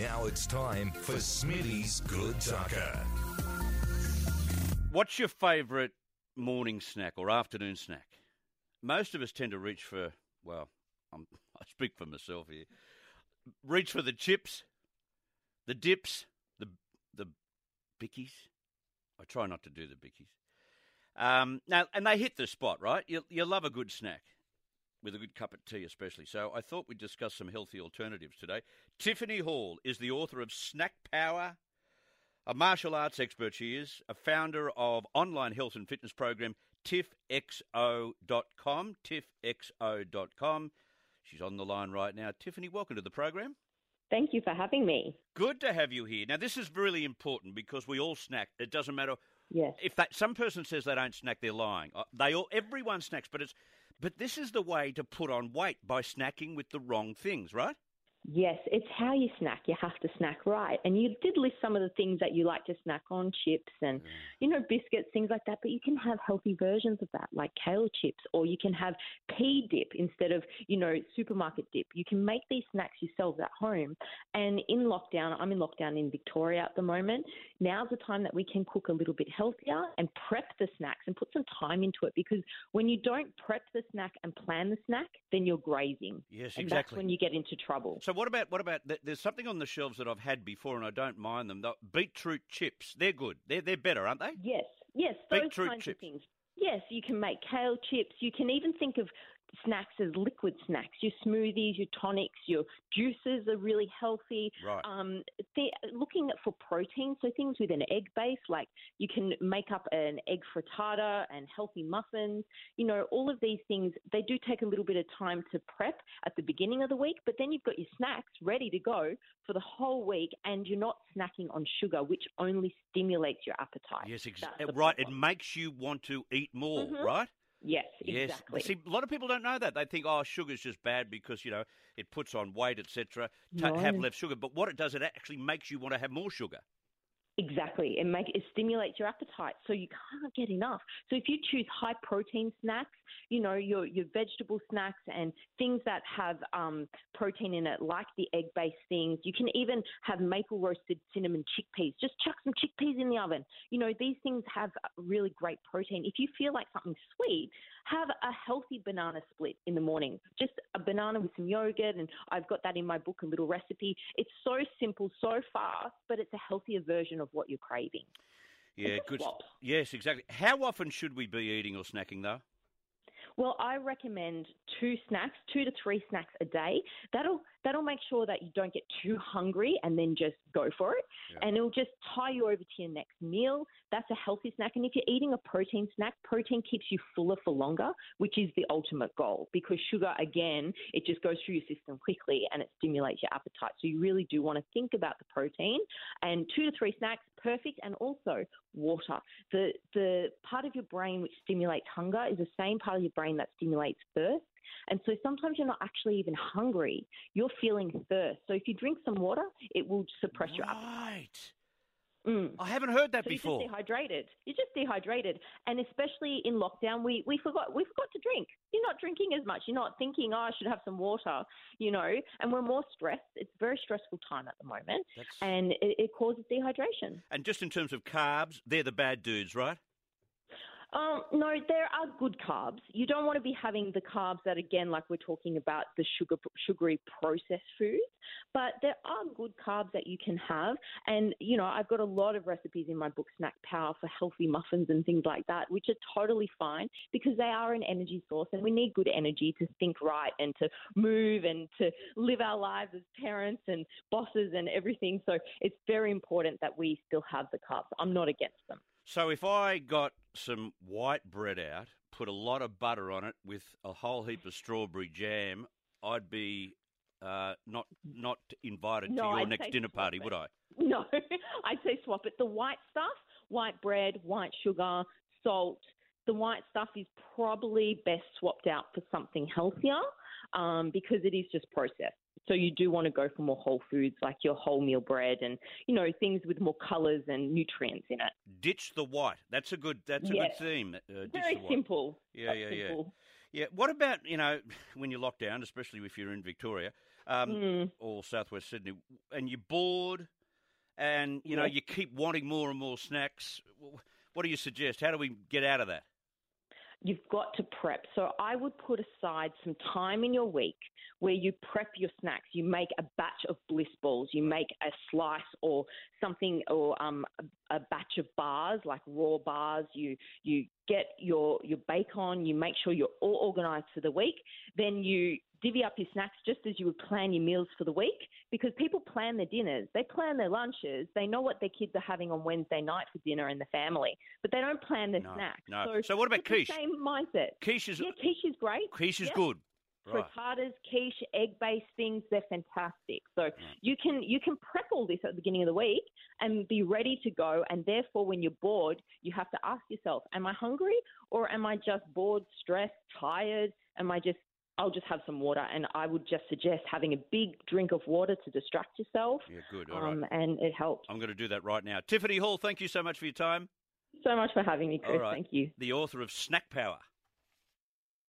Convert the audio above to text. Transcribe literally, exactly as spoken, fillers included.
Now it's time for Smitty's Good Tucker. What's your favourite morning snack or afternoon snack? Most of us tend to reach for, well, I'm, I speak for myself here, reach for the chips, the dips, the the bickies. I try not to do the bickies. Um, now, and they hit the spot, right? You, you love a good snack, with a good cup of tea especially. So I thought we'd discuss some healthy alternatives today. Tiffany Hall is the author of Snack Power, a martial arts expert she is, a founder of online health and fitness program tiff x o dot com, tiff x o dot com. She's on the line right now. Tiffany, welcome to the program. Thank you for having me. Good to have you here. Now, this is really important because we all snack. It doesn't matter. Yes. If that, some person says they don't snack, they're lying. Uh, They all, everyone snacks, but it's, but this is the way to put on weight by snacking with the wrong things, right? Yes, it's how you snack. You have to snack right. And you did list some of the things that you like to snack on, chips and, mm. you know, biscuits, things like that. But you can have healthy versions of that, like kale chips, or you can have pea dip instead of, you know, supermarket dip. You can make these snacks yourselves at home. And in lockdown, I'm in lockdown in Victoria at the moment. Now's the time that we can cook a little bit healthier and prep the snacks and put some time into it, because when you don't prep the snack and plan the snack, then you're grazing. Yes, and exactly. That's when you get into trouble. So what about, what about, there's something on the shelves that I've had before and I don't mind them. The beetroot chips, they're good. They're, they're better, aren't they? Yes, yes, those beetroot kinds chips. of things. Yes, you can make kale chips. You can even think of snacks as liquid snacks. Your smoothies, your tonics, your juices are really healthy. Right. Um, they're looking at for protein, so things with an egg base, like you can make up an egg frittata and healthy muffins. You know, all of these things, they do take a little bit of time to prep at the beginning of the week, but then you've got your snacks ready to go for the whole week, and you're not snacking on sugar, which only stimulates your appetite. Yes, exactly. Right. It makes you want to eat more, mm-hmm. right? Yes, yes. exactly. See, a lot of people don't know that. They think, oh, sugar's just bad because, you know, it puts on weight, et cetera. No. Have less sugar. But what it does, it actually makes you want to have more sugar. Exactly. It make it stimulates your appetite, so you can't get enough. So if you choose high protein snacks, you know, your your vegetable snacks and things that have um, protein in it, like the egg-based things. You can even have maple roasted cinnamon chickpeas. Just chuck some chickpeas in the oven. You know, these things have really great protein. If you feel like something sweet, have a healthy banana split in the morning. Just a banana with some yogurt, and I've got that in my book, a little recipe. It's so simple, so fast, but it's a healthier version of what you're craving. Yeah, good. Swap. Yes, exactly. How often should we be eating or snacking, though? Well, I recommend two snacks, two to three snacks a day. That'll that'll make sure that you don't get too hungry and then just go for it. Yeah. And it'll just tie you over to your next meal. That's a healthy snack. And if you're eating a protein snack, protein keeps you fuller for longer, which is the ultimate goal, because sugar, again, it just goes through your system quickly and it stimulates your appetite. So you really do want to think about the protein. And two to three snacks, perfect. And also water. The the part of your brain which stimulates hunger is the same part of your brain that stimulates thirst. And so sometimes you're not actually even hungry. You're feeling thirst. So if you drink some water, it will suppress right. your appetite. Mm. I haven't heard that so before. You're just dehydrated. You're just dehydrated. And especially in lockdown, we, we forgot we forgot to drink. You're not drinking as much. You're not thinking, oh, I should have some water, you know. And we're more stressed. It's a very stressful time at the moment. That's... And it, it causes dehydration. And just in terms of carbs, they're the bad dudes, right? Um, no, there are good carbs. You don't want to be having the carbs that, again, like we're talking about, the sugar, sugary processed foods. But there are good carbs that you can have. And, you know, I've got a lot of recipes in my book, Snack Power, for healthy muffins and things like that, which are totally fine because they are an energy source and we need good energy to think right and to move and to live our lives as parents and bosses and everything. So it's very important that we still have the carbs. I'm not against them. So if I got some white bread out, put a lot of butter on it with a whole heap of strawberry jam, I'd be uh, not not invited no, to your I'd next dinner party, it. would I? No, I'd say swap it. The white stuff, white bread, white sugar, salt, the white stuff is probably best swapped out for something healthier um, because it is just processed. So you do want to go for more whole foods like your wholemeal bread and, you know, things with more colours and nutrients in it. Ditch the white. That's a good That's a yes. good theme. Uh, Very simple. Yeah, That's yeah, simple. yeah. Yeah. What about, you know, when you're locked down, especially if you're in Victoria, um, Mm. or southwest Sydney, and you're bored, and you know Yeah. you keep wanting more and more snacks. What do you suggest? How do we get out of that? You've got to prep. So I would put aside some time in your week where you prep your snacks. You make a batch of bliss balls. You make a slice or something, or um, a, a batch of bars, like raw bars. You you get your your bacon. You make sure you're all organised for the week. Then you divvy up your snacks just as you would plan your meals for the week, because people plan their dinners, they plan their lunches, they know what their kids are having on Wednesday night for dinner in the family, but they don't plan their No, snacks. no. So, So what about it's the quiche? Same mindset. Quiche is Yeah, quiche is great. quiche is Yeah. good. Right. Frittatas, quiche, egg-based things, they're fantastic. So you can you can prep all this at the beginning of the week and be ready to go. And therefore, when you're bored, you have to ask yourself, am I hungry, or am I just bored, stressed, tired? Am I just, I'll just have some water. And I would just suggest having a big drink of water to distract yourself. Yeah, good. All um, right. And it helps. I'm going to do that right now. Tiffany Hall, thank you so much for your time. So much for having me, Chris. All right. Thank you. The author of Snack Power.